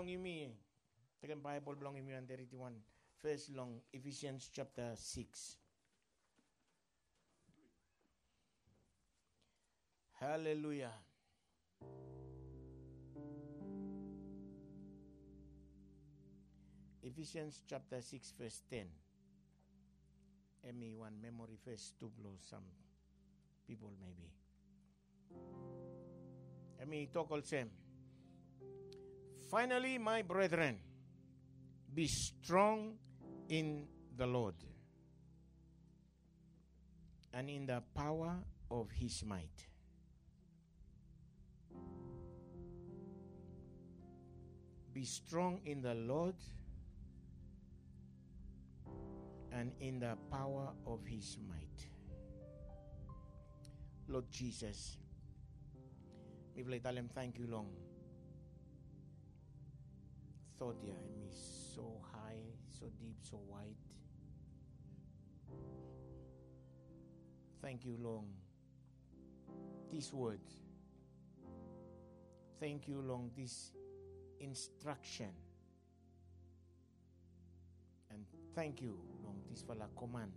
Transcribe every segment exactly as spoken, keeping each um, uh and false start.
belong in me. Take Bible belong in me and thirty-one. First long Ephesians chapter six. Hallelujah. Ephesians chapter six verse ten. M E one memory verse to blow some people maybe. Let me talk also. Finally, my brethren, be strong in the Lord and in the power of his might. Be strong in the Lord and in the power of his might. Lord Jesus, me will tell him thank you long. Thought yeah, me so high, so deep, so wide. Thank you long. This word. Thank you long this instruction. And thank you long this for la command.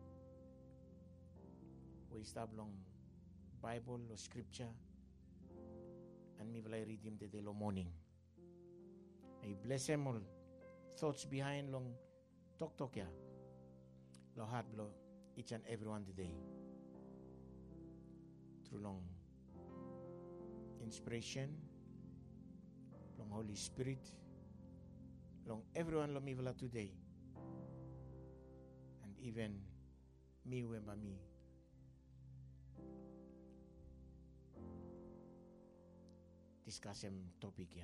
We stop long Bible or scripture and me will I read him the day morning. I bless him all thoughts behind long talk talk ya. Lo heart blow each and every one today. Through long inspiration, long Holy Spirit, long everyone lo me will today. And even me wemba me. Discuss him topic ya.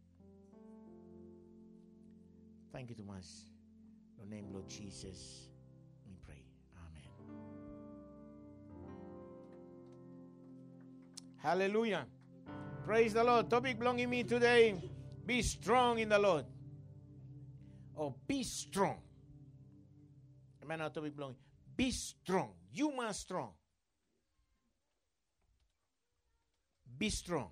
Thank you, Thomas. In the name of Lord Jesus, we pray. Amen. Hallelujah. Praise the Lord. Topic belonging me today. Be strong in the Lord. Or be strong. Amen. Our topic belonging. Be strong. You must strong. Be strong.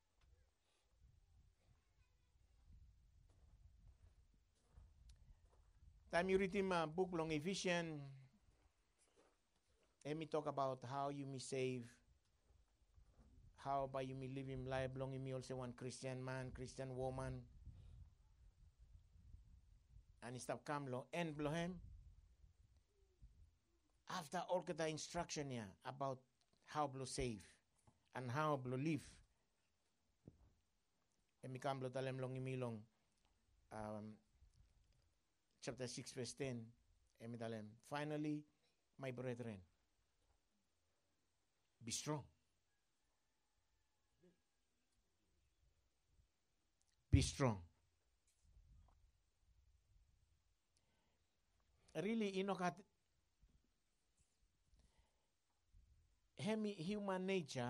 Time you read in my book long Ephesians, let me talk about how you may save, how by you may live in life belonging me also one Christian man, Christian woman, and it stop come long end blow him. After all the instruction here about how blow save and how blow live, let me come blow tell him long me long. Um, Chapter six, verse ten. Finally, my brethren, be strong. Be strong. Really, inokat hemi human nature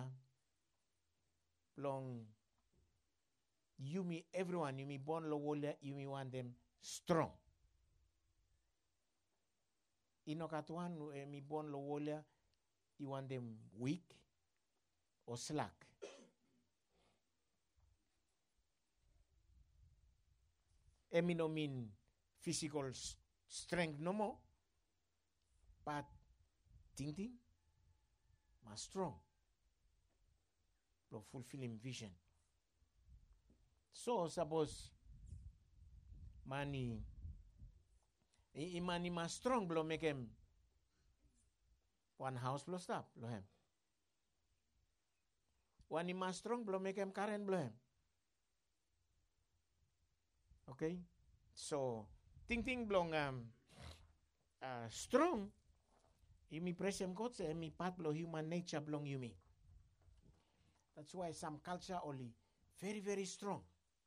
long you me everyone you me born low you me want them strong. Inokatuan eh, mi bon lo wolia, you want them weak or slack. Emi no mean physical s- strength no more, but thinking, ma strong, lo fulfilling vision. So suppose money. Imani mas strong blow make him one house blow stop blow him. One mas strong blow make him current blow him. Okay, so ting ting blong um uh, strong. Imi press him God say imi part blow human nature belong you me. That's why some culture only very very strong.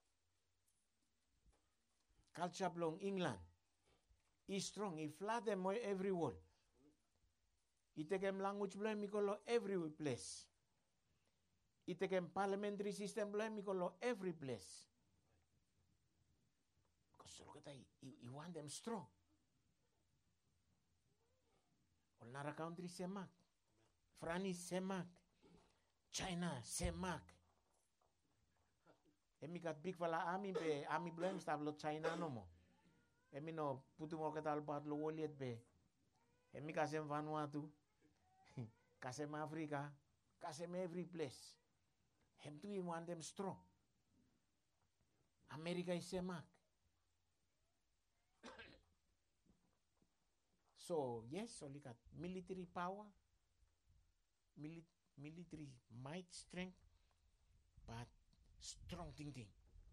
Culture belong England. Is strong. He flat them every wall. He take them language blame Mikolo every place. He take them parliamentary system blame Mikolo every place. Because look at that, he, he want them strong. Another country semak. France semak. China semak. Emi kat big fala ami be ami blem stablo China no mo. Emi no putu mo ketal bat lo woliet be. Emi kasem Vanuatu. Kasem Africa. Kasem every place. Hem tu you want them strong. America is semak. So yes, only got military power, mili- military might, strength, but strong thinking.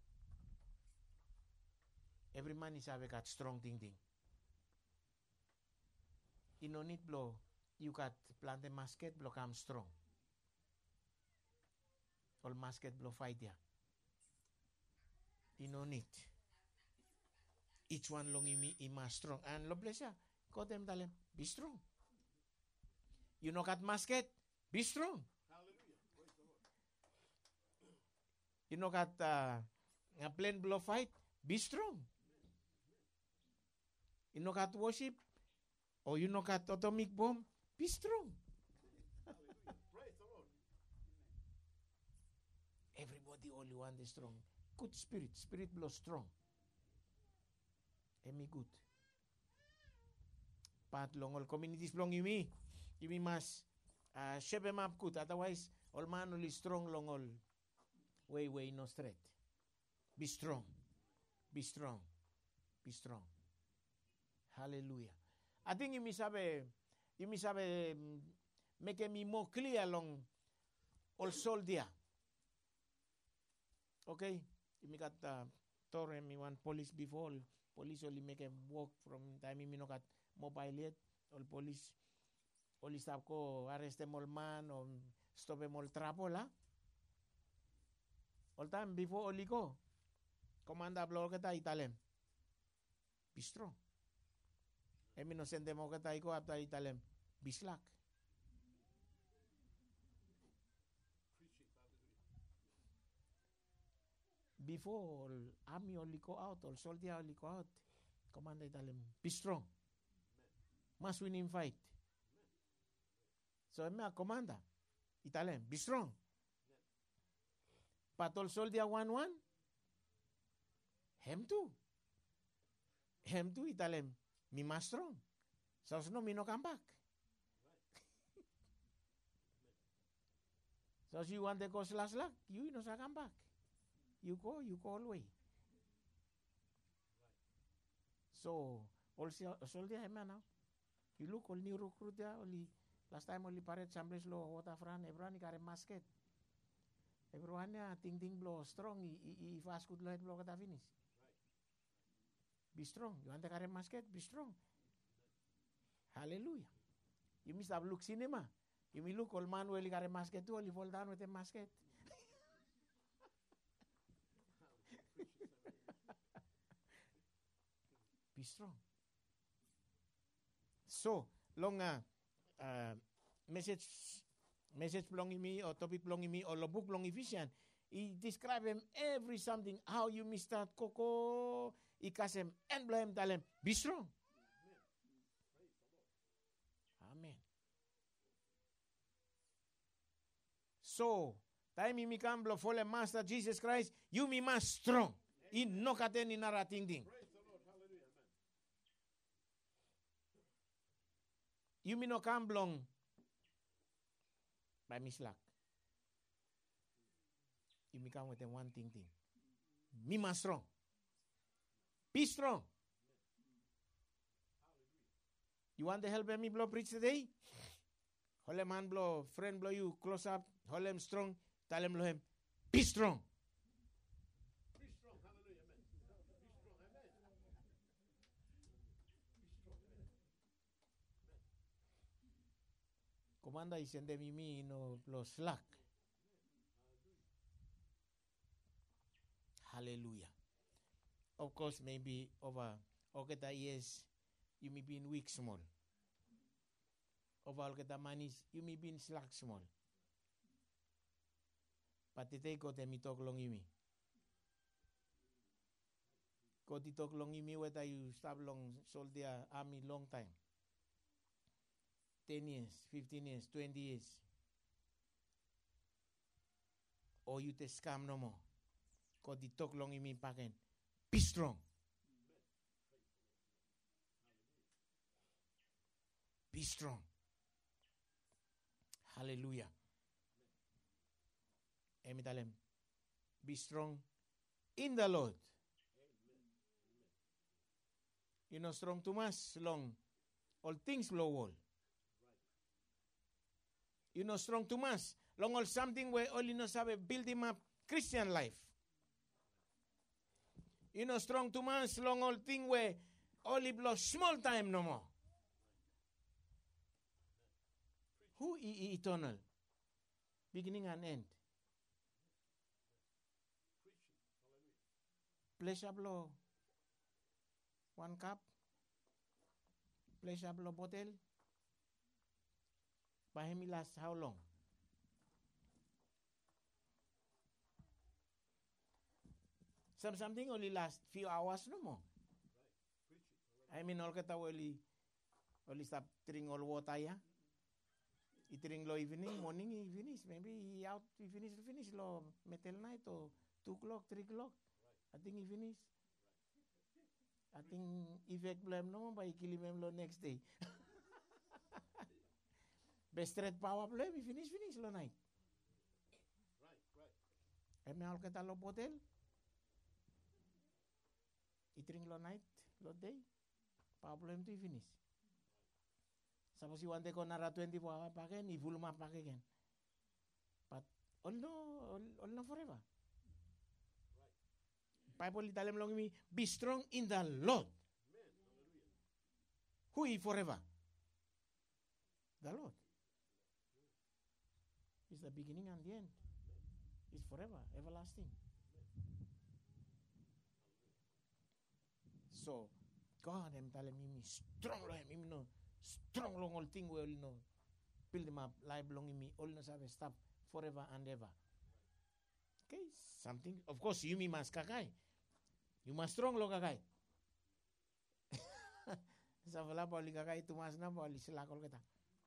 Every man is have got strong thinking. You no need blow. You got plant a musket blow come strong. All musket blow fight ya. You no need. Each one long in me ima strong. And lo bless ya. Go them tell them, be strong. You know got musket, be strong. You know got uh, a plane blow fight, be strong. You know got worship, or you know got atomic bomb, be strong. Everybody only want the strong. Good spirit, spirit blow strong. Emi good. But long all communities long you me. You me must uh, shape them up good. Otherwise, all man only strong long all. Way, way, no straight. Be strong. Be strong. Be strong. Hallelujah. I think you must have a, you must have a, make me more clear along all soldier. Okay? You make got uh, tore me one police before. Police only make a walk from time me no got mobile yet. All police only stop ko arrest them all man or stop them all trouble la. All time before only go. Commander blow kita italem. Be strong. Emi no send them kita iko after italem. Be slack. Before army only go out or soldier only go out. Commander italem. Be strong. Must win in fight. So emi a commander italem. Be strong. But all soldier one one. Hem too. Hem too italem. Me mas strong. So no me no come back. So you want to go slash slack, you no come back. You go, you go all way. So all soldier hem now. You look all new recruit there only last time only parade Chambliss law waterfront everyone got a musket. Everyone ya ting ting blow strong. If fast good light blow kata finish. Be strong. You want to carry musket? Be strong. Hallelujah. You must have look cinema. You may look all man will carry musket too. Only fall down with a musket. Be strong. So long uh, uh, message message belonging me or topic belonging me or the book belonging Ephesians. He describe him every something how you must start coco. He cast him and blame them. Be strong. Amen. So time me come blow follow Master Jesus Christ. You me must strong. In no katen in a ting ding. You me no come belong by me slack. You me come with the one thing thing. Me must strong. Be strong. You want to help me blow preach today? Hold him hand blow, friend blow you close up, hold him strong, tell him blow him. Be strong. Be strong. Hallelujah. Amen. Be strong. Amen. Be strong. Amen. Commander is sending me no blow slack. Hallelujah. Of course, maybe over okay the years you may be in weak small. Over all the manis you may be in slack small. But today go to me talk long me. Go to talk long me whether you stop long soldier army long time. Ten years, fifteen years, twenty years. Or you te scam no more. Ko di talk long imi paken. Be strong. Be strong. Hallelujah. Emi talem. Be strong in the Lord. You know, strong too much long. All things blow all. You know, strong too much long all something where only no sabe build him up Christian life. You know, strong too much long all thing where only blow small time no more. Who is eternal? Beginning and end. Pleasure blow one cup. Pleasure blow bottle. By him last how long? Some something only last few hours no more. I mean all kata only only stop drink all water ya. He drink lo evening, morning he finish. Maybe he out he finish finish lo metal night or two o'clock, three o'clock. I think he finish. I think effect blame no but he kill him lo next day. Best red power blame he finish finish lo night. Right, right. Eme al kata lo bottle. He drink lo night, lo day. Power blame to he finish. Suppose you want to go nara twenty-four hour again, he full map back again. But all no, all, all no forever. Right. Bible italem long me, be strong in the Lord. Amen. Hallelujah. Who is forever? The Lord. It's the beginning and the end. It's forever, everlasting. So, God am telling me, strong like me, no. Strong long all thing will know. Build them up, life belong in me, all no have stop forever and ever. Okay, something. Of course, you me must kakai. You must strong lo kakai. Sa wala bali kakai tumas na bali sila kol kita.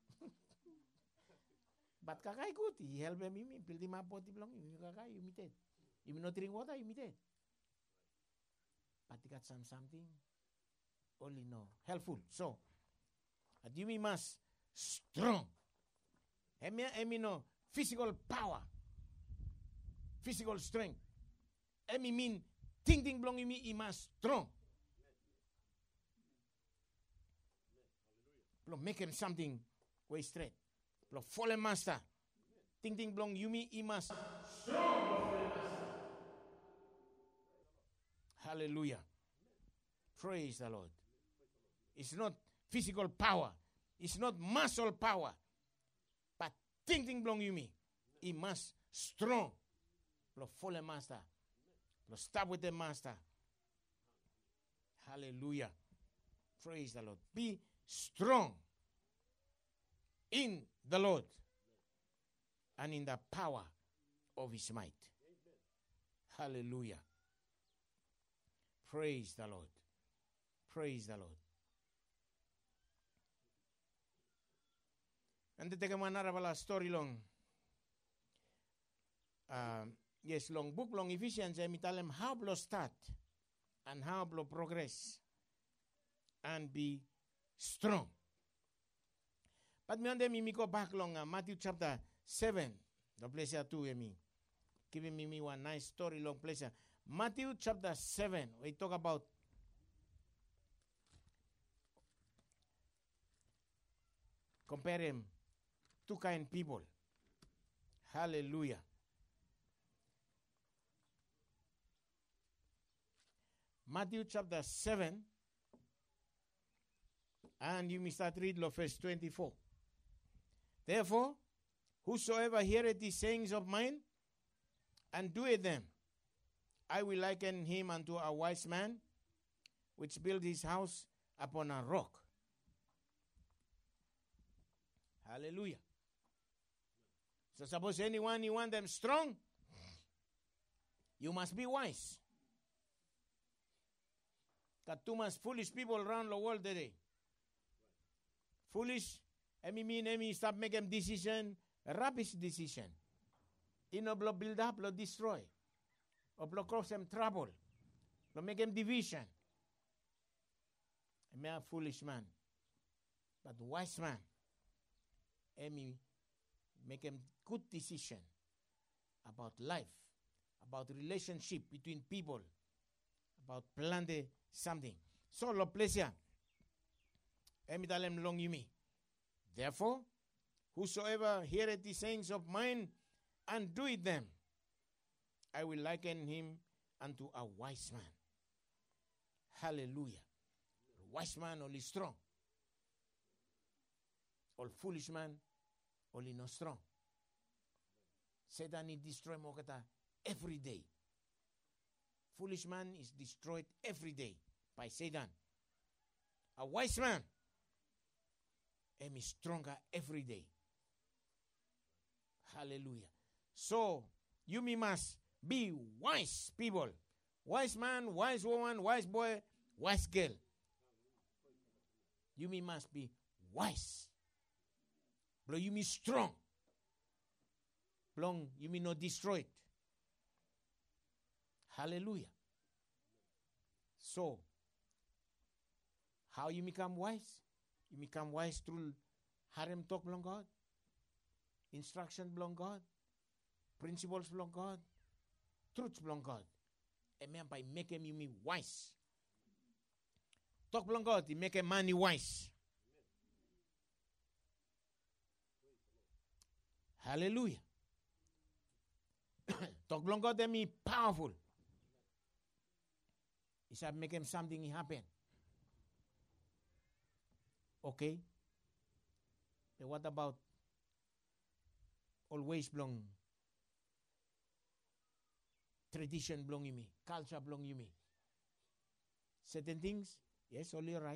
But kakai good, he help me me build them up what belong you kakai you meet it. You not drink water you meet it. But you got some something only no helpful. So and you must strong. Emi emi no physical power, physical strength. Emi mean ting ting belong in me. He must strong. Blow make him something way straight. Blow fallen master. Ting ting belong you me. He must strong. Hallelujah. Praise the Lord. It's not physical power. It's not muscle power. But ting ting belong you me. He must strong. Lo follow master. Lo stop with the master. Hallelujah. Praise the Lord. Be strong in the Lord and in the power of his might. Hallelujah. Praise the Lord. Praise the Lord. And the take manara bala story long. Uh, yes, long book long Ephesians. I tell them how blow start and how blow progress and be strong. But me on them me go back long uh, Matthew chapter seven. The place here too me giving me, me one nice story long place. Matthew chapter seven. We talk about compare him. Two kind people. Hallelujah. Matthew chapter seven. And you may start read verse twenty-four. Therefore, whosoever heareth these sayings of mine and doeth them, I will liken him unto a wise man which built his house upon a rock. Hallelujah. So suppose anyone you want them strong, you must be wise. Got too much foolish people around the world today. Foolish, I mean, I mean, stop making decision, rubbish decision. You know, blow build up, blow destroy. or blow cause them trouble, or make them division. A mere foolish man, but wise man, Amy make him good decision about life, about relationship between people, about planting something. So, lo pleasure, Amy dalem long you me. Therefore, whosoever heareth the sayings of mine and doeth them, I will liken him unto a wise man. Hallelujah. Wise man only strong. All foolish man only not strong. Satan is destroyed mokata every day. Foolish man is destroyed every day by Satan. A wise man is stronger every day. Hallelujah. So you must be wise people. Wise man, wise woman, wise boy, wise girl. You must be wise. But you mean strong. Long, you mean not destroyed. Hallelujah. So, how you become wise? You become wise through harem talk belong God, instruction belong God, principles belong God, truth belong God. Amen. By making you me wise. Talk belong God, he make a man wise. Hallelujah. Talk belong God, they me powerful. He said make him something happen. Okay. But what about always belong tradition belong you me, culture belong you me. Certain things, yes, only right.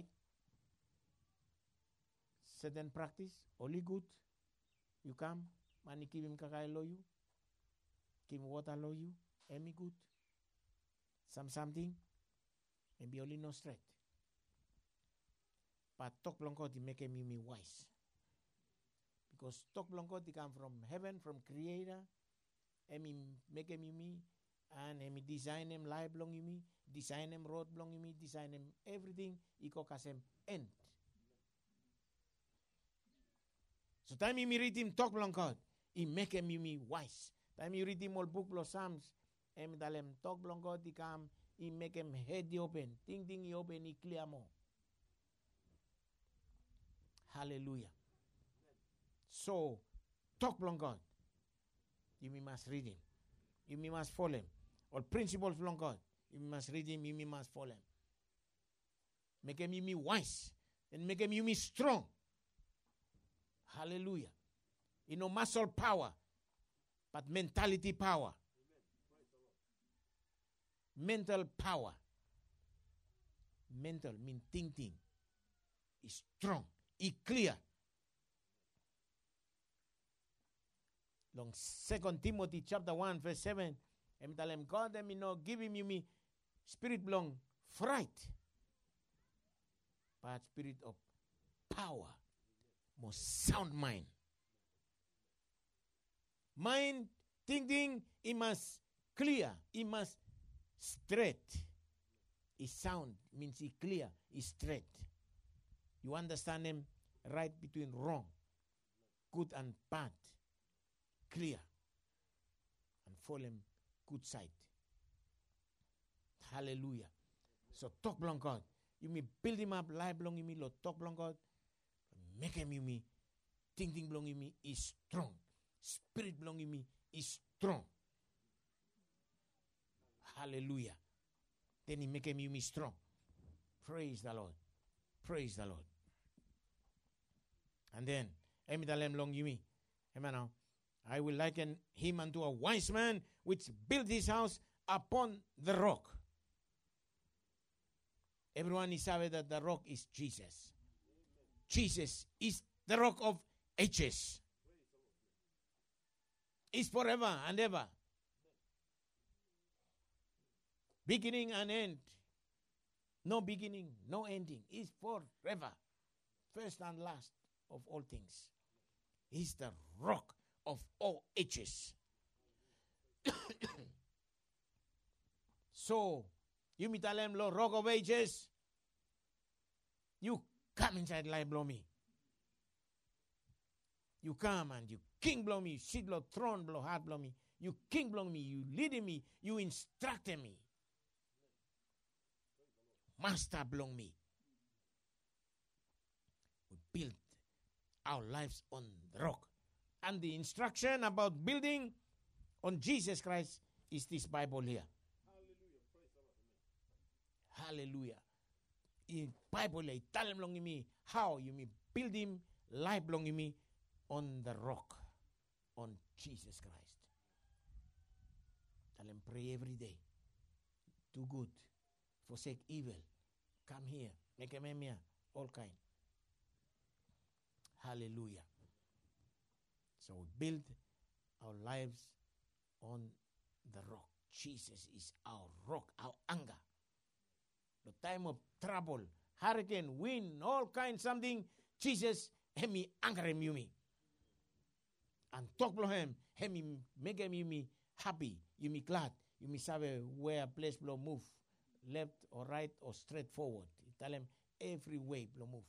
Certain practice, only good. You come, money give him kakay lo you, give him water lo you, any good. Some something, maybe only no straight. But talk blanco to make him me wise. Because talk blanco to come from heaven, from creator, and make him me, and him design him life belong you me, design him road belong you me, design him everything, he could him end. So time you read him talk blanco, he make him me wise. Time you read him all book of Psalms, him dalem talk blanco to come, he make him head open, ting ting he open, he clear more. Hallelujah. So, talk long God. You must read him. You must follow him. Or principles long God. You must read him. You must follow him. Make him you wise. And make him you strong. Hallelujah. You know, muscle power. But mentality power. Mental power. Mental mean thinking. Is strong. Is clear. Long Second Timothy chapter one verse seven. Em tell him God them you know give him you me spirit belong fright. But spirit of power. Most sound mind. Mind thinking it must clear. It must straight. It sound means it clear. It straight. You understand him right between wrong, good and bad, clear, and follow him good side. Hallelujah. So talk belong God. You may build him up, life belong in me, Lord. Talk belong God. Make him in me. Thinking belong in me is strong. Spirit belong in me is strong. Hallelujah. Then he make him in me strong. Praise the Lord. Praise the Lord. And then, Emidalem long you me. Amen now. I will liken him unto a wise man which built his house upon the rock. Everyone is aware that the rock is Jesus. Jesus is the rock of ages. Is forever and ever. Beginning and end. No beginning, no ending. Is forever. First and last of all things. He's the rock of all ages. So, you me tell them, Lord, rock of ages, you come inside life blow me. You come and you king blow me, you sit blow, throne blow, heart blow me. You king blow me, you leading me, you instructing me. Master blow me. We build our lives on the rock. And the instruction about building on Jesus Christ is this Bible here. Hallelujah. In Bible, I tell him long in me how you may build him, life long in me on the rock, on Jesus Christ. Tell him pray every day. Do good. Forsake evil. Come here. Make a memia. All kind. Hallelujah. So we build our lives on the rock. Jesus is our rock, our anger. The time of trouble, hurricane, wind, all kinds something, Jesus, hemi anger him you me. And talk to him, hemi make him you me happy, you me glad, you me sabe where place blow move, left or right or straight forward. You tell him every way blow move.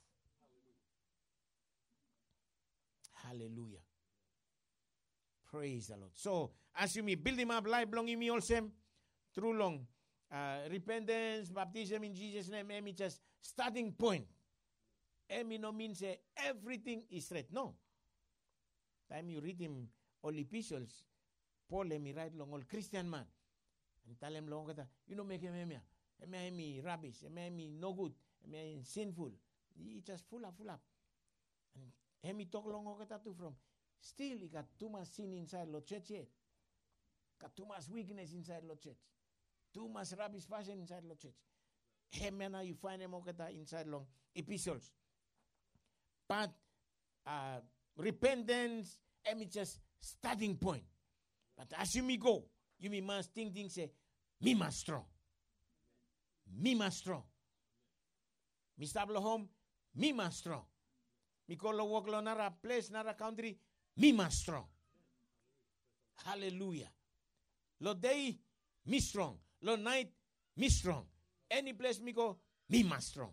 Hallelujah. Praise the Lord. So, as you me build him up, life belong in me also, through long uh, repentance, baptism in Jesus' name, emi just starting point. Emi no means uh, everything is straight. No. Time you read him all epistles, Paul emi write long all Christian man. And tell him long kata, you know make him emi, emi emi rubbish, emi emi no good, emi sinful. He just full up, full up. And emi talk long kata too from. Still, he got too much sin inside the church yet. Got too much weakness inside the church. Too much rubbish fashion inside the church. Hemena, you find them inside long epistles. But uh, repentance, and it's just starting point. But as you may go, you may must think things say, me must strong. Me must strong. Me stable home, me must strong. Me call walk lo nara place, nara country, me must strong. Hallelujah. Lo day, me strong. Lo night, me strong. Any place me go, me must strong.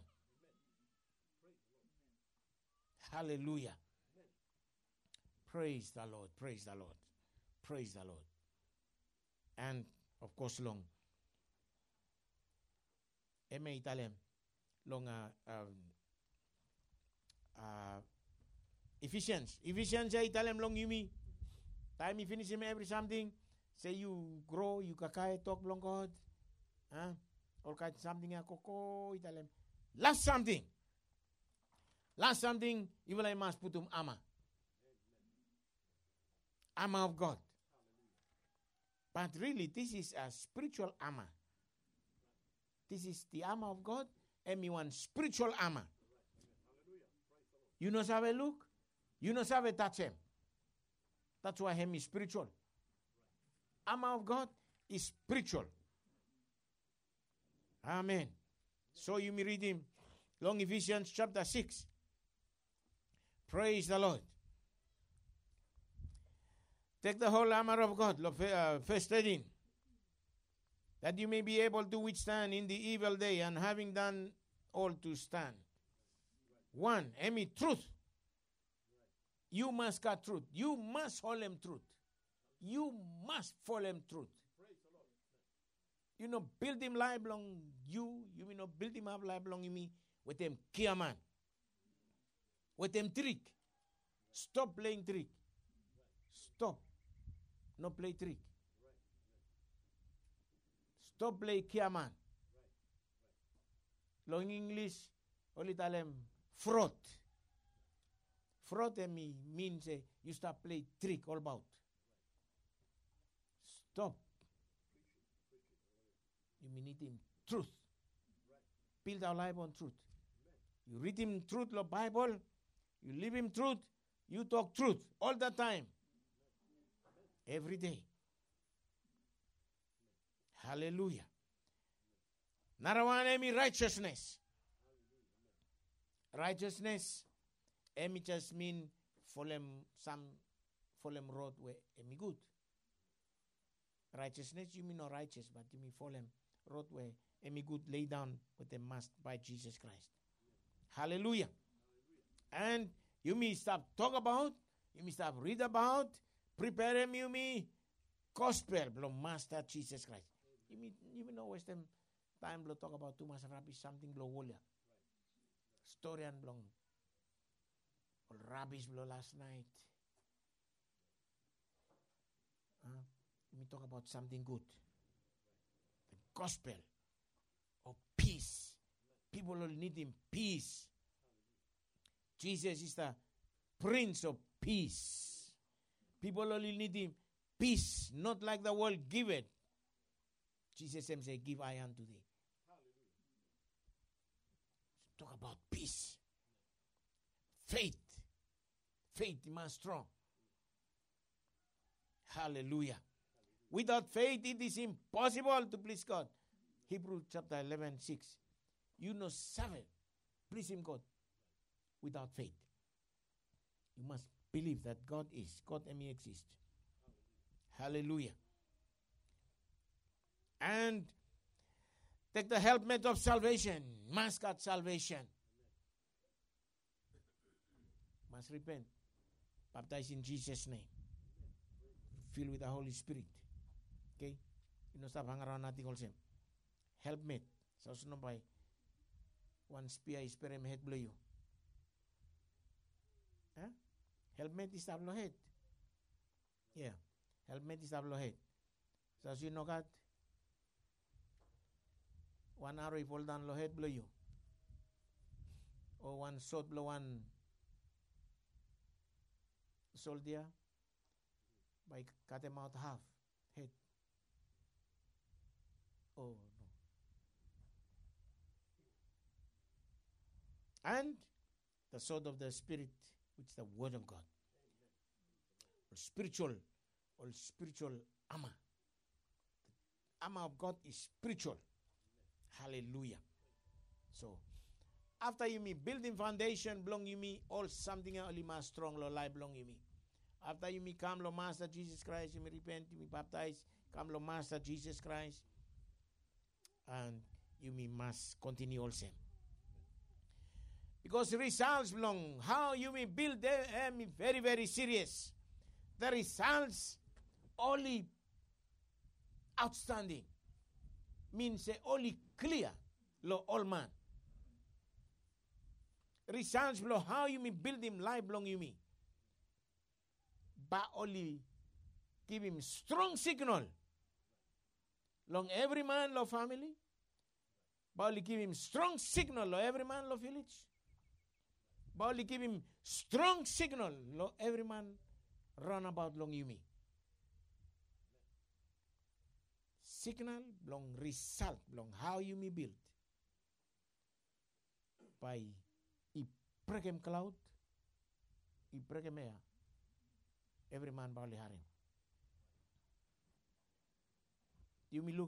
Hallelujah. Praise the Lord. Praise the Lord. Praise the Lord. And of course, long. Eme Italian. Long uh, um, uh, Ephesians. Ephesians say Italian long you me. Time you finish him every something. Say you grow, you kakai talk long God. Huh? All kind something a coco Italian. Last something. Last something, even I must put um armor. Armor of God. But really, this is a spiritual armor. This is the armor of God, and me one spiritual armor. You know how I look? You know how I touch him? That's why him is spiritual. Armor of God is spiritual. Amen. So you may read him. Long Ephesians chapter six. Praise the Lord. Take the whole armor of God, verse thirteen, that you may be able to withstand in the evil day, and having done all to stand. One, Emmy, truth. You must got truth. You must hold him truth. You must follow him truth. You know, build him life long you. You may not build him up life long in me with them kia man. With them trick. Stop playing trick. Stop. No play trick. Stop play kia man. Long English, only tell them fraud. Fraud me means uh, you start play trick all about. Stop. You need him truth. Build our life on truth. You read him truth, the Bible. You live him truth. You talk truth all the time. Every day. Hallelujah. Narawan righteousness. Righteousness. Emi just mean follow some follow road where emi good. Righteousness you mean not righteous, but you mean follow road where any good lay down with them must by Jesus Christ. Hallelujah. And you may stop talk about, you may stop read about, prepare him, you may gospel, belong Master Jesus Christ. You may, you may know Western time blow talk about too much rubbish, something blow wolia. Story and belong all rubbish blow last night. Uh, let me talk about something good. The gospel of peace. People will need him peace. Jesus is the Prince of Peace. People only need him peace, not like the world give it. Jesus said, give I unto thee. Talk about peace. Faith. Faith must strong. Hallelujah. Without faith, it is impossible to please God. Hebrews chapter eleven, six. You know seven. Please him God. Without faith. You must believe that God is. God may exist. Hallelujah. And take the helmet of salvation. Must got salvation. Must repent. Baptize in Jesus' name. Filled with the Holy Spirit. Okay? You know, stop hang around nothing also. Helmet. So, no by one spear is per him head blow you. Huh? Helmet is tablo head. Yeah. Helmet is tablo head. So, as you know that, one arrow fall down low head blow you. Or one shot blow one soldier by cut him out half head. Oh no. And the sword of the Spirit, which is the word of God. Or spiritual, or spiritual armor. The armor of God is spiritual. Hallelujah. So, after you me building foundation, belong you me all something only más strong lo life belong you me. After you me come lo Master Jesus Christ, you me repent, you me baptize, come lo Master Jesus Christ, and you me must continue also. Because the results belong, how you me build them um, very, very serious. The results only outstanding. Means uh, only clear lo all man. Results below how you me build him life belong you me. But only give him strong signal. Long every man lo family. But only give him strong signal lo every man lo village. But only give him strong signal lo every man run about long you me. Signal belong result belong how you me build. By I pregem cloud, I pregem air. Every man bali harim. You me look.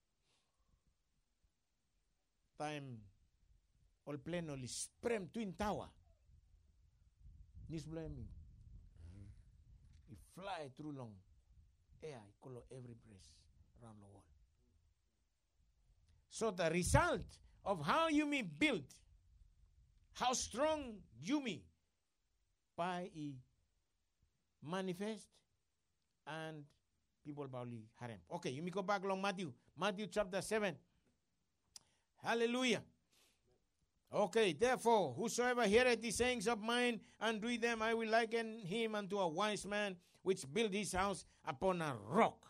Time all plane only sprem twin tower. Nis blame me. I fly through long air. I color every breast around the world. So the result of how you me build, how strong you me by I manifest and people bali harem. Okay, you me go back along Matthew. Matthew chapter seven. Hallelujah. Okay, therefore, whosoever heareth these sayings of mine and do them, I will liken him unto a wise man which built his house upon a rock.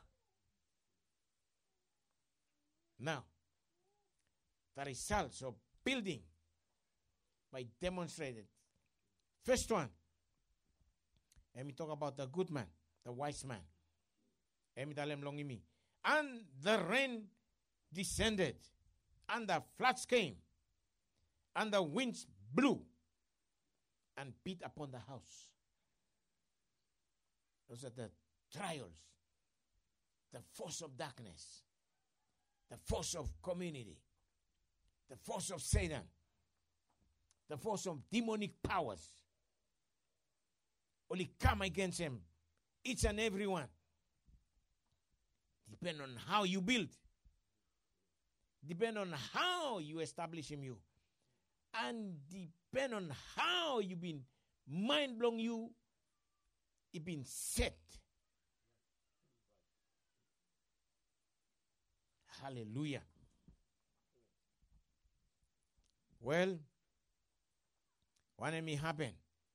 Now, the results of building by demonstrated. First one, let me talk about the good man, the wise man. Let me tell him long in me. And the rain descended, and the floods came, and the winds blew and beat upon the house. Those are the trials, the force of darkness, the force of community, the force of Satan, the force of demonic powers. Only come against him, each and every one. Depend on how you build. depend on how you establish him you. And depend on how you been mind blown you, it been set. Hallelujah. Well, what may happen?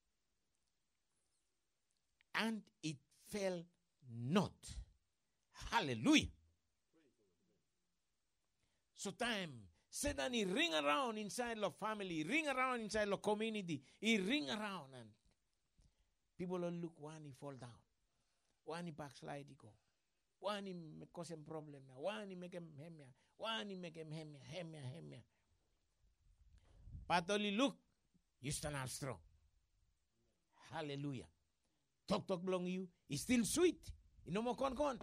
And it fell not. Hallelujah. So time, Satan he ring around inside the family, ring around inside the community, he ring around and people will look one he fall down, one he backslide he go, one he cause him problem, one he make him hemia, one he make him hemia, hemia, hemia. But only look, you stand out strong. Hallelujah. Talk talk belong you, it's still sweet. You no more con con.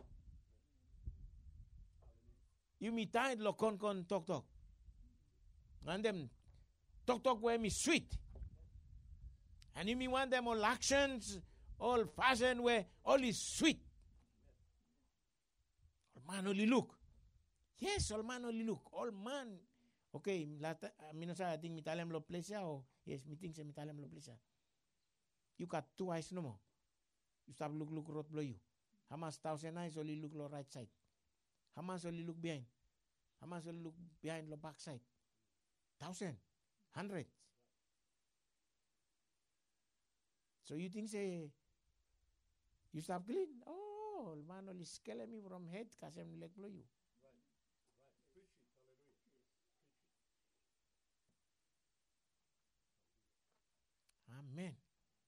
You me tired lo con con talk talk. And them talk talk where me sweet. And you me want them all actions, all fashion where all is sweet. All man only look. Yes, all man only look. All man. Okay, lata, I know I think mitalem lo pleasure or yes, me think say mitalem lo pleasure. You got two eyes no more. You stop look look road blow you. How much thousand eyes only look lo right side? How much only look behind? How much only look behind the back side? Thousand, hundred. So you think say you stop clean? Oh, man only scale me from head cause I'm like blow you. Right. Right. Preach it. Hallelujah. Preach it. Amen.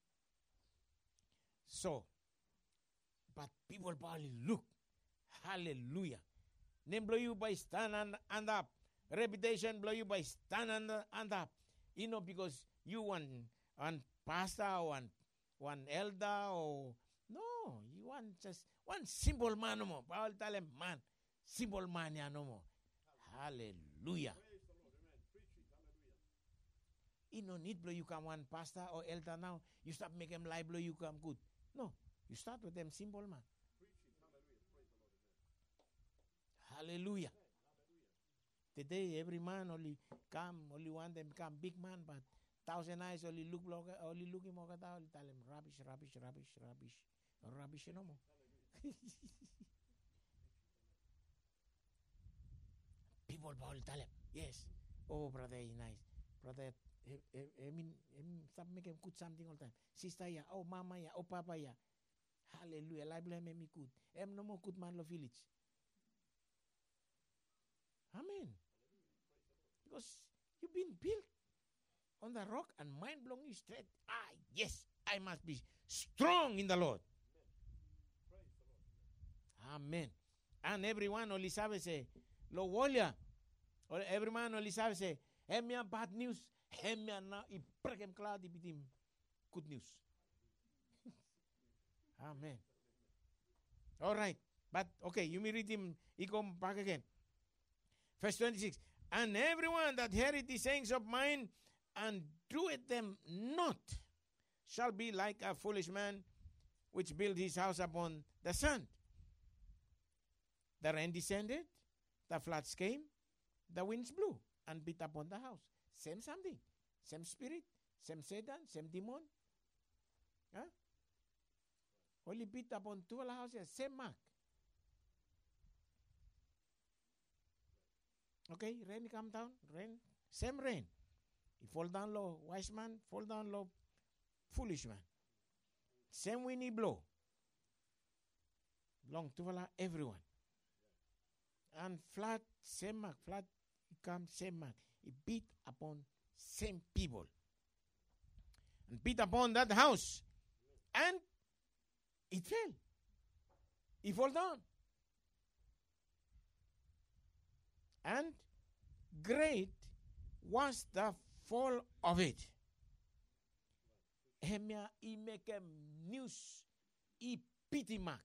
So, but people probably look. Hallelujah. Name blow you by stand and, and up. Reputation blow you by stand and, and up. You know, because you want one pastor or one, one elder or no, you want just one simple man no more. Paul tell him, man, simple man ya no more. Hallelujah. Praise the Lord. Amen. Preach it. Hallelujah. You no need blow you come one pastor or elder now. You start make him lie blow you come good. No, you start with them simple man. Preach it. Hallelujah. Praise the Lord. Amen. Hallelujah. Hallelujah. Today every man only come, only want them become big man, but thousand eyes only look only look him over there, only tell him rubbish, rubbish, rubbish, rubbish, rubbish no more. People will tell him, yes. Oh brother, he nice. Brother, I mean, stop make him cook something all the time. Sister ya, oh mama ya, oh papa ya. Hallelujah. I blame me good. Em no more good man lo village. Amen. Because you've been built on the rock and mind blowing you straight. Ah, yes, I must be strong in the Lord. Praise the Lord. Amen. And everyone only sabe say, lo wolia. Or everyone only sabe say, hemia bad news. Hemia na i prekem klaar di bitim good news. Amen. All right. But okay, you may read him. He come back again. Verse twenty-six. And everyone that heareth the sayings of mine and doeth them not shall be like a foolish man which built his house upon the sand. The rain descended, the floods came, the winds blew and beat upon the house. Same something. Same spirit, same Satan, same demon. Huh? Only beat upon two houses, same mark. Okay, rain come down, rain, same rain. He fall down low, wise man, fall down low, foolish man. Same wind he blow. Long to everyone. And flat, same mark, flat, he come, same mark. He beat upon same people. And beat upon that house. And it fell. He fall down. And great was the fall of it. Hemia, he make a news. He pity mark.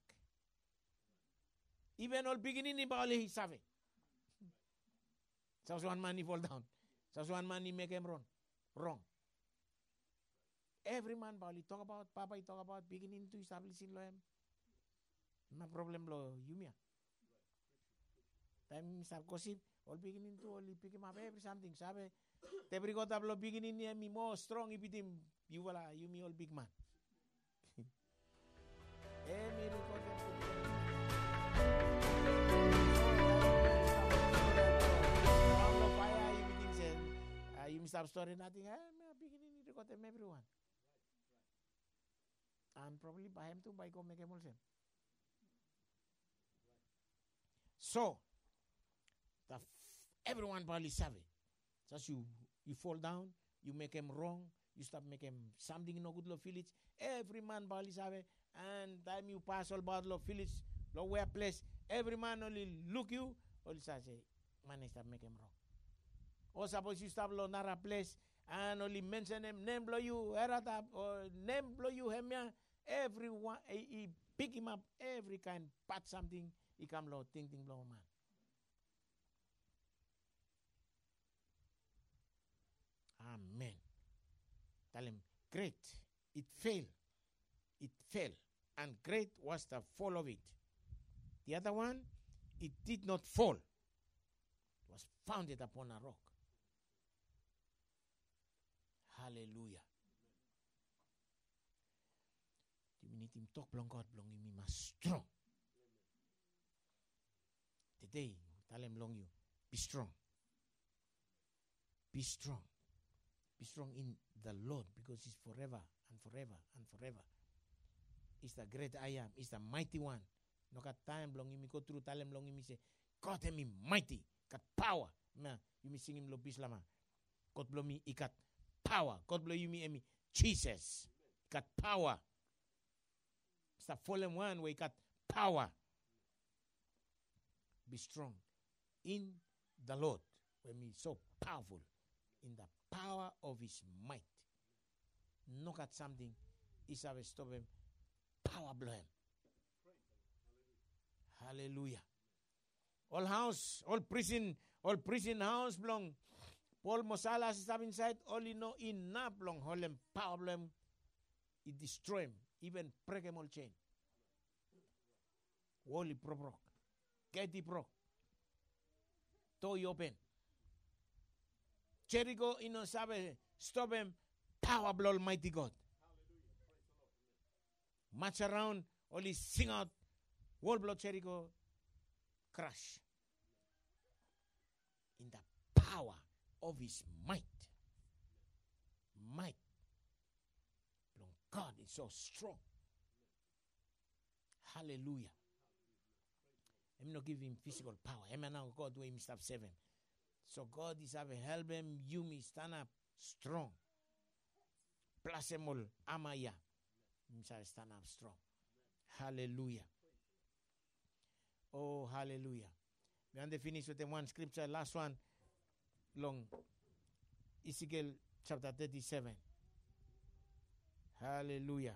Even all beginning in Bali, he saved. So one man he fall down. So one man he make him wrong. Wrong. Every man Bali talk about, Papa he talk about beginning to establish in Loem. My problem lo Yumia. time me start gossip, all beginning to all pick him up every something. Sabe, every got up beginning near me more strong. If it him, you will, you me all big man. Every record you stop storing nothing. I'm beginning to record them everyone. And probably by him too, by go make him also. So, the f- everyone probably savvy. Just you, you fall down, you make him wrong, you start making something no good lo village. Every man probably savvy, and time you pass all bad lo village, lo where place, every man only look you, only say, man, I start making him wrong. Or suppose you stop lo nara place, and only mention him, name blow you, erata, or name blow you, hemia, everyone, he, he pick him up, every kind, pat something, he come lo, ting ting blow man. Amen. Tell him, great, it failed, it fell, and great was the fall of it. The other one, it did not fall, it was founded upon a rock. Hallelujah. You need him talk long God, long him must strong. Today, tell him long you, be strong. Be strong. Be strong in the Lord because he's forever and forever and forever. He's the great I am. He's the mighty one. No got time long him go through, tell him long him say, God him mighty, got power. Man, you me sing him lo bislama. God blow me, he got power. God blow you me and me. Jesus got power. It's the fallen one where he got power. Be strong in the Lord. When he so powerful in the power of his might. Knock at something, is have stop him. Power blow him. Hallelujah. All house, all prison, all prison house belong. Paul Mosalas is up inside, only know enough long, hold him, power blow him, it destroy him, even break him all chain. Wally pro broke, get the broke, toe open. Jericho, you know, sabe, stop him, power blow Almighty God. March around, only sing out, wall blow Jericho, crash. In the power of his might. Might. God is so strong. Hallelujah. I'm not giving him physical power. I'm now God where him stop saving. So God is have help him. You me stand up strong. Plus him all amaya. Him shall stand up strong. Hallelujah. Oh, hallelujah. We want to finish with the one scripture. Last one. Long. Ezekiel chapter thirty-seven. Hallelujah.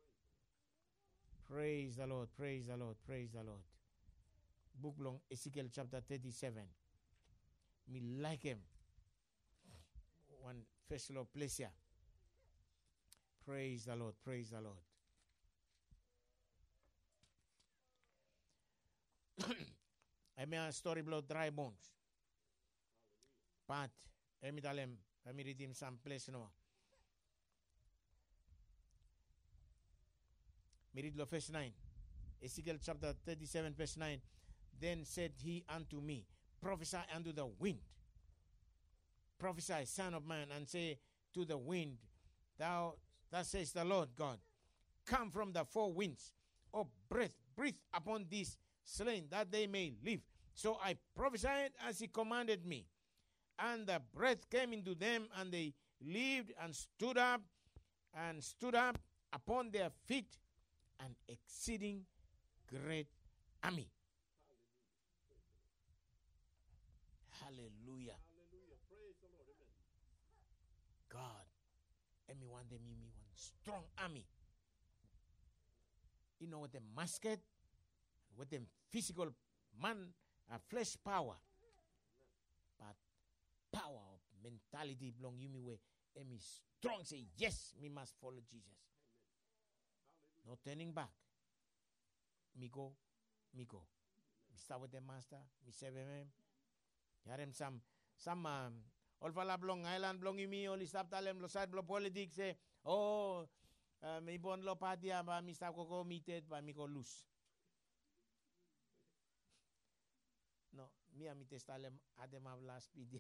Praise the Lord. Praise the Lord. Praise the Lord. Book long Ezekiel chapter thirty-seven. Me like him. One first Lord place here. Praise the Lord. Praise the Lord. I mean a story about dry bones. But let me tell him, let me read him some place now. Me read lo verse nine. Ezekiel chapter thirty-seven verse nine. Then said he unto me, prophesy unto the wind. Prophesy, son of man, and say to the wind, thou, thus says the Lord God, come from the four winds, O breath, breathe upon these slain, that they may live. So I prophesied as he commanded me. And the breath came into them, and they lived and stood up, and stood up upon their feet, an exceeding great army. Hallelujah. Hallelujah. Praise the Lord. Amen. God, and me want them, me me one strong army. You know, with the musket, with them physical man, uh, flesh power, but power of mentality belong you me way. And me strong say, yes, me must follow Jesus. No turning back. Me go, me go. Me start with them master. Me serve him. Ya them some some um, all fala blong island blong imi only stop talem lo side blong politics say oh uh, me bon lo party ba mi stop ko ko meted ba mi ko lose. No, me a mi testalem adem av last speed.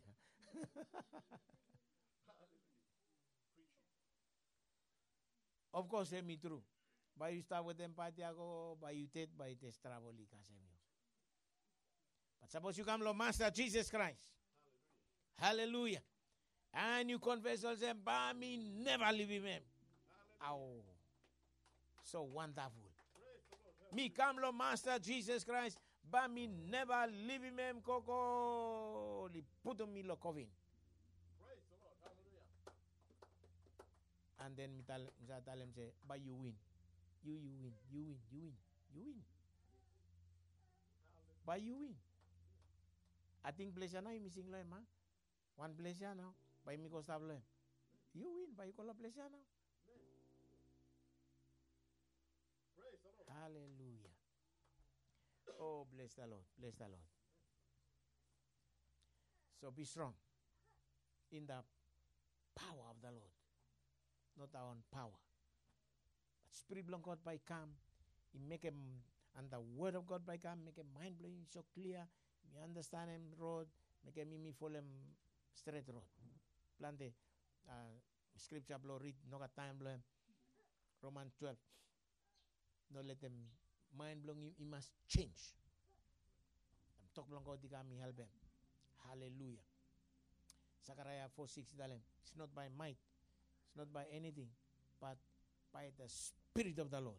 Of course, eh, me true. But you start with them party ako, by you tet, by test travel kasem you. But suppose you come lo Master Jesus Christ. Hallelujah. And you confess also, by me never leave him. Oh, so wonderful. Me come lo Master Jesus Christ, by me never leave him. Koko, li put on me lo coven. And then me tell, me tell him say, but you win. You, you win. You win. You win. You win. But you win. I think place now you missing lo man. One place now. By me go stop lo. You win. By you call a place now. Hallelujah. Oh, bless the Lord. Bless the Lord. So be strong in the power of the Lord. Not our own power. But Spirit of God by come, he make him, and the word of God by come, make him mind blowing so clear. Me understand him road, make him me follow him straight road. Plan the uh, scripture blow read, no got time blow him. Romans twelve. No let them mind blowing him, he must change. I'm talking about God, me help him. Hallelujah. Zechariah four six, it's not by might. It's not by anything, but by the Spirit of the Lord.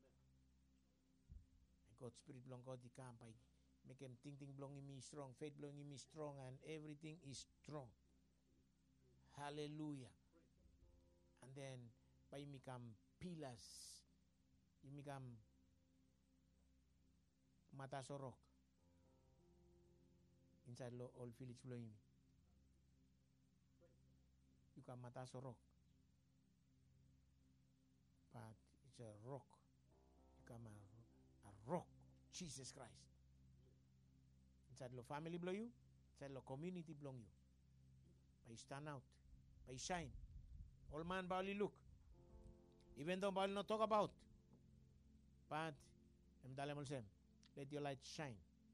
God's Spirit belong God, he come by make him think think belong in me strong, faith belong in me strong, and everything is strong. Hallelujah. And then by him become pillars. You become Mataso rock. Inside lo, all village below him. You can Mataso rock. But it's a rock. You come a, a rock. Jesus Christ. Inside the family blow you. Inside the community blow you. But you stand out. But you shine. All man barely look. Even though barely not talk about. But let your light shine.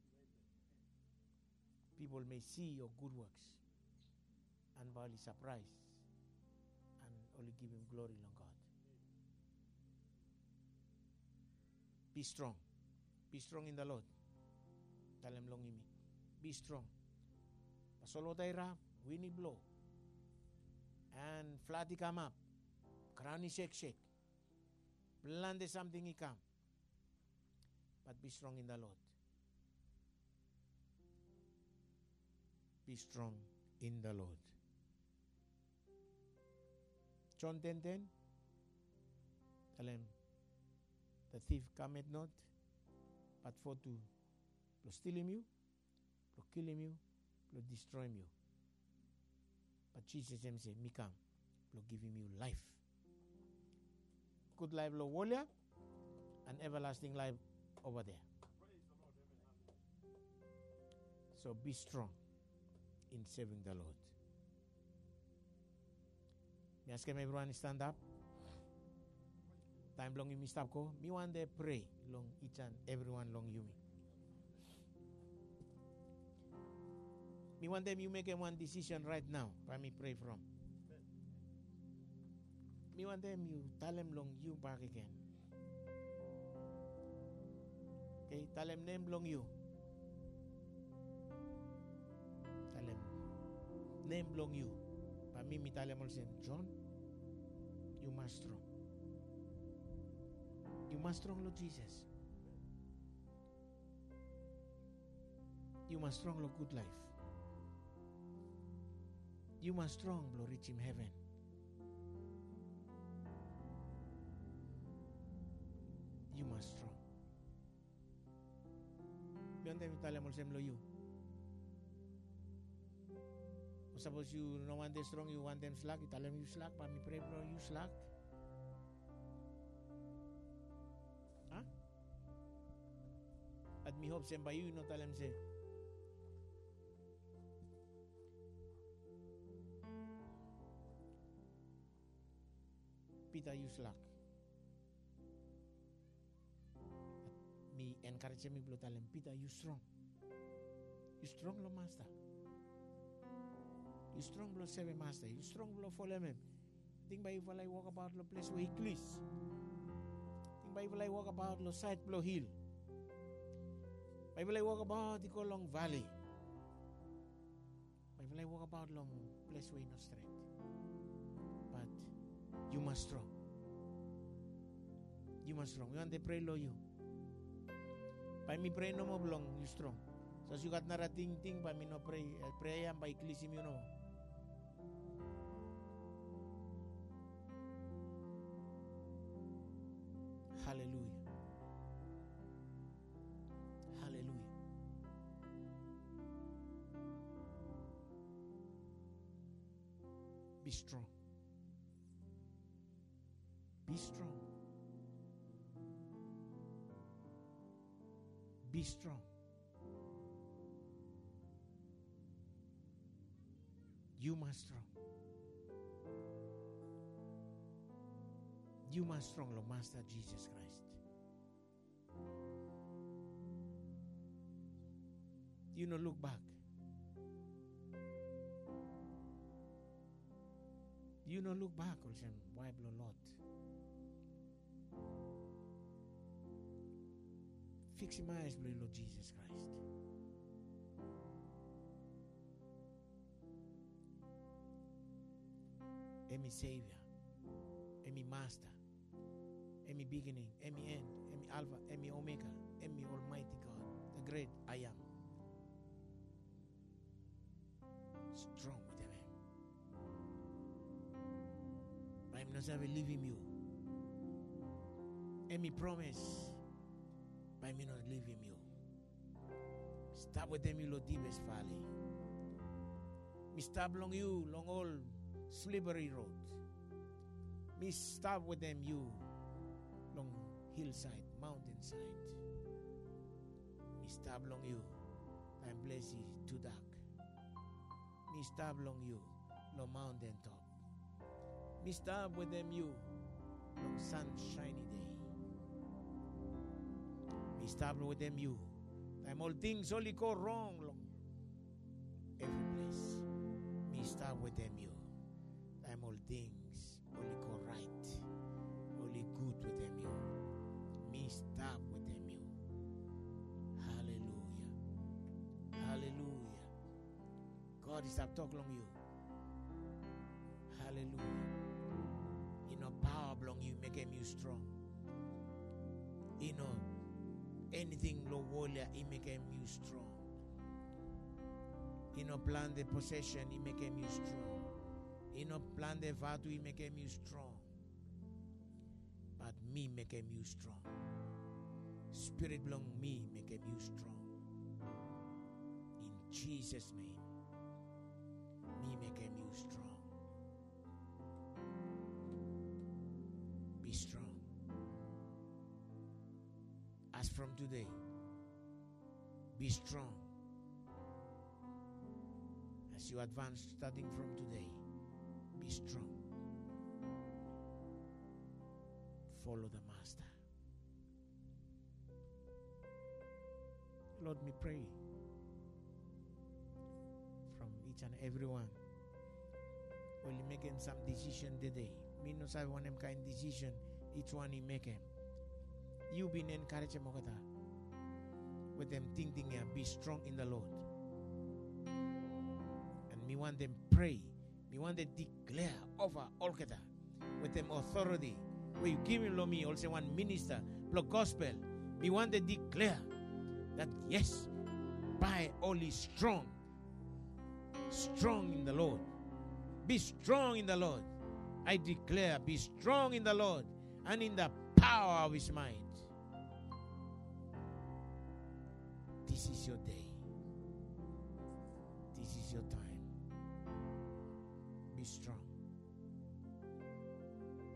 People may see your good works. And barely surprise. And only give him glory, Lord God. Be strong. Be strong in the Lord. Tell him long in me. Be strong. Pasolo tayo winnie blow. And flatty come up. Crowny shake shake. Blande something he come. But be strong in the Lord. Be strong in the Lord. John ten ten. Tell him. The thief cometh not, but for to, to steal him you, to kill him you, to destroy him you. But Jesus him say, me come, to give him you life. Good life lo wolia, and everlasting life over there. So be strong in serving the Lord. Me ask everyone to stand up. Time long you me stop ko. Me want to pray long each and everyone long you me. Me want them you make one decision right now. Where me pray from. Me want them you tell them long you back again. Okay, tell them name long you. Tell them name long you. But me me tell them also John, you must strong. You must strong, Lord Jesus. You must strong, Lord, good life. You must strong, Lord, reach him heaven. You must strong. Beyond them, you tell them also, you. Suppose you don't want them strong, you want them slack, you tell them you slack, but me pray, bro, you slack. me hope say by you no tell him say Peter, you slack. Me encourage me blow tell him, Peter, you strong. You strong, lo master. You strong, blow seven master. You strong, blow follow him. Think by if I walk about the place where he cleans. Think by if I walk about the side blow hill. By if I walk about the long valley. By if I walk about long place where he no straight. But you must strong. You must strong. You want to pray lo you. By me pray no more long, you strong. So you got nara ting ting, by me no pray. Pray and by clisim you know. Hallelujah. Hallelujah. Be strong. Be strong. Be strong. You must strong. You must strong, Lord Master Jesus Christ. You know, look back. You know, look back. Also, Bible a lot. Fix your eyes, Lord Jesus Christ. Emi Savior, Emi Master, Emi Beginning, Emi End, Emi Alpha, Emi Omega, Emi Almighty God, the great I am. Strong with him. I'm not ever leaving you. Emi promise. By me not leaving you. Stop with them, you lo deepest valley. Me stop long you, long old slippery road. Me stop with them, you long hillside, mountainside. Me stop long you, I'm blessed too dark. Me stop long you, long mountain top. Me stop with them, you long sunshiny day. Me stop with them you. Time all things only go wrong long. Every place. Me stop with them you. Time all things only go right. Only good with them you. Me stop with them you. Hallelujah. Hallelujah. God is stop talk long you. Hallelujah. You know power belong you make him you strong. You know anything low warrior, he make him you strong. He no plan the possession, he make him you strong. He no plan the value, he make him you strong. But me make him you strong. Spirit belong me, make him you strong. In Jesus' name, me make him you strong. Be strong. As from today, be strong. As you advance starting from today, be strong. Follow the Master. Lord, me pray from each and every one. Will you making some decision today? Me no say one them kind decision. Each one he making. You been encouraged Mokata with them thinking and be strong in the Lord. And me want them pray. Me want them declare over all kata with them authority. Where you give him me also one minister, block gospel. Me want them declare that yes, by all is strong. Strong in the Lord. Be strong in the Lord. I declare, be strong in the Lord and in the power of his might. This is your day. This is your time. Be strong.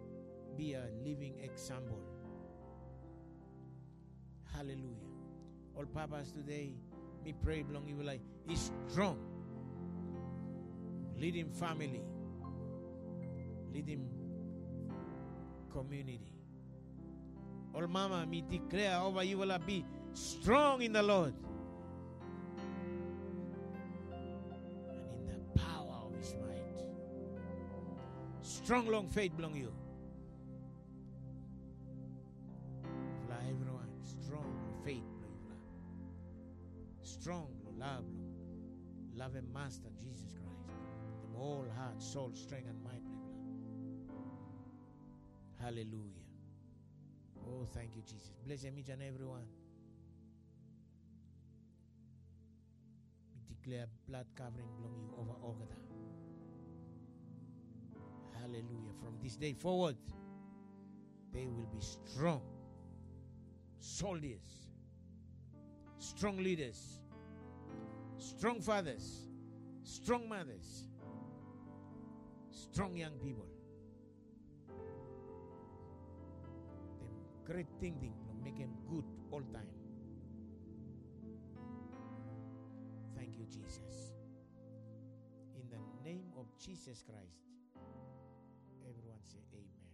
Be a living example. Hallelujah. All papas today, me pray belong you like is strong. Leading family. Leading community. All mama, me declare over you will be strong in the Lord. And in the power of his might. Strong long faith belong you. Fly everyone. Strong faith belong you. Strong love. Love and master Jesus Christ. Them all heart, soul, strength and might. Hallelujah. Oh, thank you, Jesus. Bless each and everyone. We declare blood covering belong you over Ogada. Hallelujah. From this day forward, they will be strong soldiers, strong leaders, strong fathers, strong mothers, strong young people. Great thinking will make him good all time. Thank you, Jesus. In the name of Jesus Christ, everyone say amen.